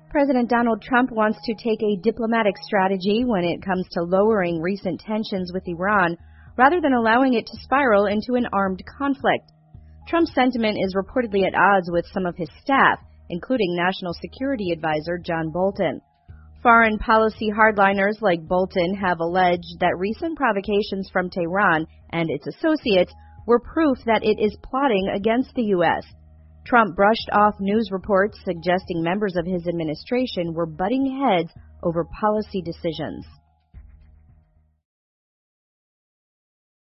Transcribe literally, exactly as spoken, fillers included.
President Donald Trump wants to take a diplomatic strategy when it comes to lowering recent tensions with Iran, rather than allowing it to spiral into an armed conflict. Trump's sentiment is reportedly at odds with some of his staff, including National Security Advisor John Bolton. Foreign policy hardliners like Bolton have alleged that recent provocations from Tehran and its associates were proof that it is plotting against the U S Trump brushed off news reports suggesting members of his administration were butting heads over policy decisions.